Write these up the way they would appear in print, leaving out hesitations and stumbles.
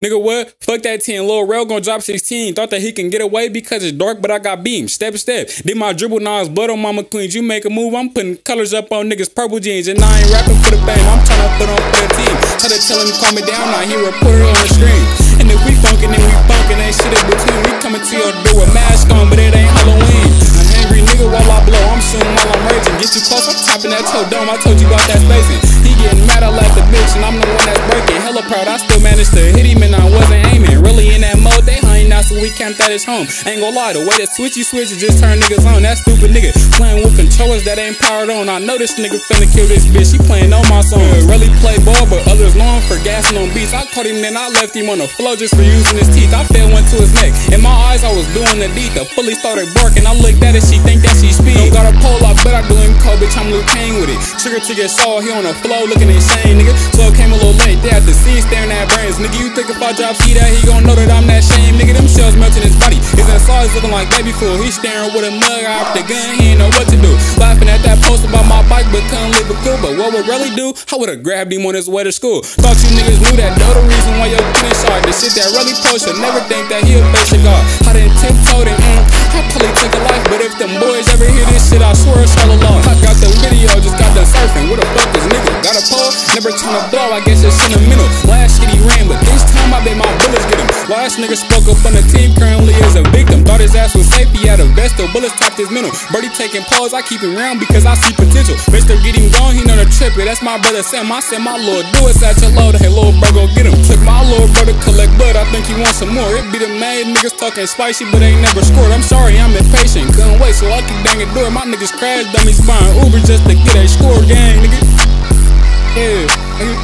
Nigga, what? Fuck that 10. Lil Rel gon' drop 16. Thought that he can get away because it's dark, but I got beams. Step. Did my dribble, now it's blood on mama queens. You make a move, I'm putting colors up on niggas' purple jeans. And I ain't rapping for the bang, I'm tryna put on for the team. Try to tell him calm me down, now he report it on the stream. And if we funkin', then we funkin', ain't shit in between. We coming to your door with mask on, but it ain't Halloween. An angry nigga while I blow, I'm shooting while I'm raging. Get you close, I'm tapping that toe dome, I told you about that spacing. He getting mad, I like the bitch, and I'm the one that's breaking. Hella proud, I still managed to hit him and I wasn't aiming. Really in that mode, they hung out, so we camped at his home. Ain't gon' lie, the way that switchy just turn niggas on. That stupid nigga playing with controllers that ain't powered on. I know this nigga finna kill this bitch, he playing on my song. Really play ball, but others know him for gassing on beats. I caught him, then I left him on the floor just for using his teeth. I fell one to his neck. In my eyes, I was doing the deed. The fully started barking. I looked at it, she think that she speed. Don't got a pole up, but I do him cold, bitch, I'm Liu Kang with it. Trigger to get saw, he on the floor looking insane, nigga. So it came a little late, they had the scene staring at brains. Nigga, you think if I drop see that, he gon' know that I'm that shame, nigga. Them shells melting his body. His insides looking like baby fool. He staring with a mug, I hopped the gun, he ain't know what to do. Laughing at that post about my bike, but couldn't leave it cool. But what would really do? I would've grabbed him on his way to school. Thought you niggas knew that, though, the reason why your kid shot. The shit that really post, you'll never think that he'll face your God. I done tiptoed and I probably took a life, but if them boys ever hear this shit, I swear it's all along. I got the video, just got done surfing. What the fuck is nigga? Got a pole? Never tryna blow, I guess it's sentimental. Last shit he ran, but this time I bet my bullets get him. Last nigga spoke up on the team, currently is a victim. Thought his ass was safe, he had a vest, though bullets tapped his mental. Birdie taking pause, I keep him round because I see potential. Mr. get him gone, he know the trip, that's my brother Sam. I said my lord, do it at your load. Hey, little bro, go get him. Took my little brother collect blood, I think he wants some more. It be the made niggas talking spicy, but ain't never scored. I'm sorry, I'm impatient, couldn't wait, so I keep banging door. My niggas crash dummies buying Uber just to get a score gang, nigga. Yeah, nigga.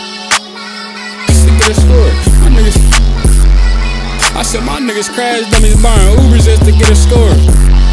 Just to get a score. My niggas, I said my niggas crash dummies buying Ubers just to get a score.